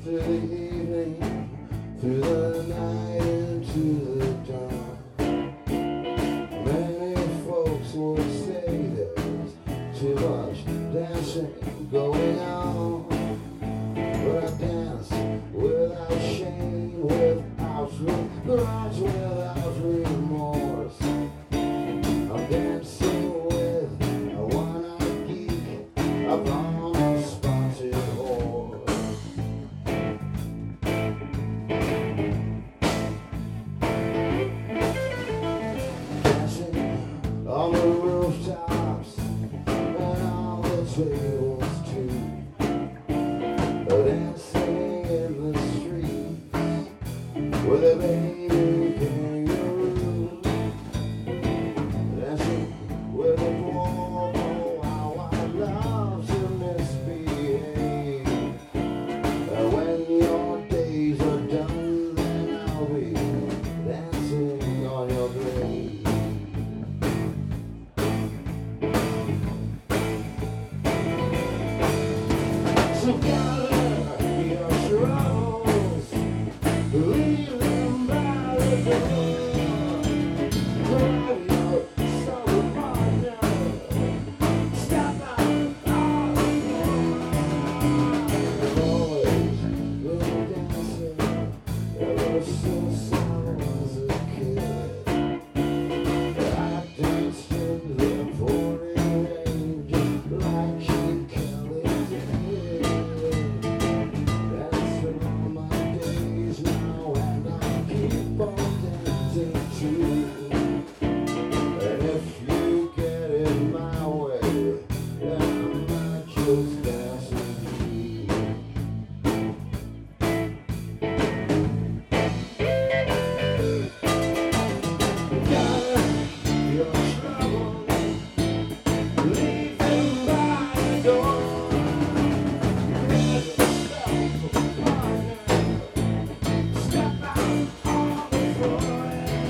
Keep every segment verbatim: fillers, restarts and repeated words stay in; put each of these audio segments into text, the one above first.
through the evening, through the night into the dark. Many folks would say there's too much dancing going on, but I dance without shame, without regret, without remorse. I'm dancing with a one-eyed geek upon a spotted horse. Dancing on the rooftops and on the tables too. Dancing in the streets with a baby kangaroo. Dancing with a poor boy, how I love to misbehave. And when your days are done, then I'll be dancing on your grave. So gather your troubles, leave them by the door. Grab your summer partner, step out on the floor. I've always been dancing ever since I was a kid. I danced in the pouring rain just like Kid Kelly did. Dancing all my days now, and I keep on dancing too. And if you get in my way, then I might just dance with you. Gather your troubles, leave them by the door. Grab yourself a partner, step out on the floor.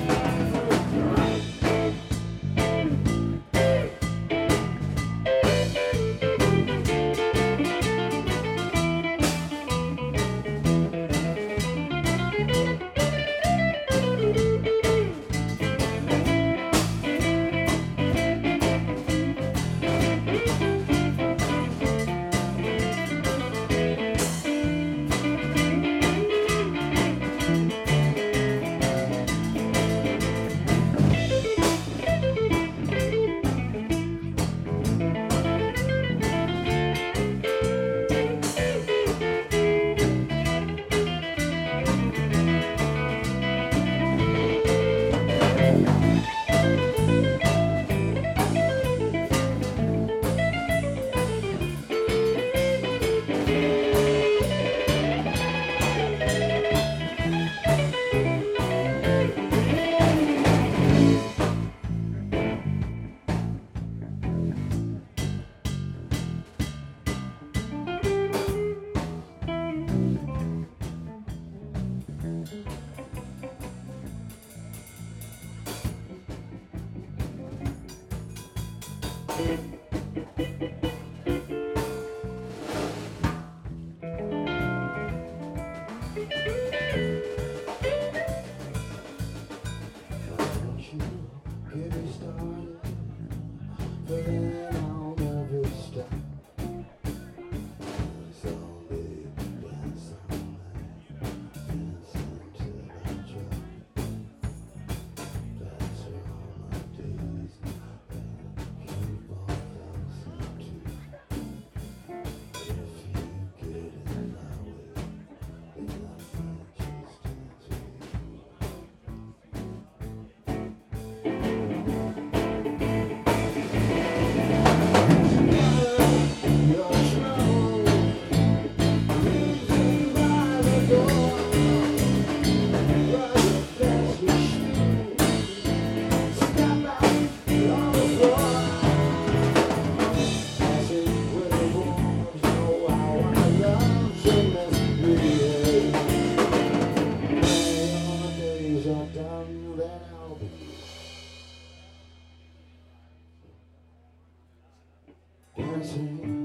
Don't you get me started, but then I'll never stop. It's all day, dance all night, dancing till I drop. That's all my days, and keep on dancing too. If you get in my way, then I might just dance with you. Your troubles, leave them by the door. Grab your fancy shoes, step out on the floor. Dancing with the wolves, know how I love to misbehave. When your days are done, then I'll be dancing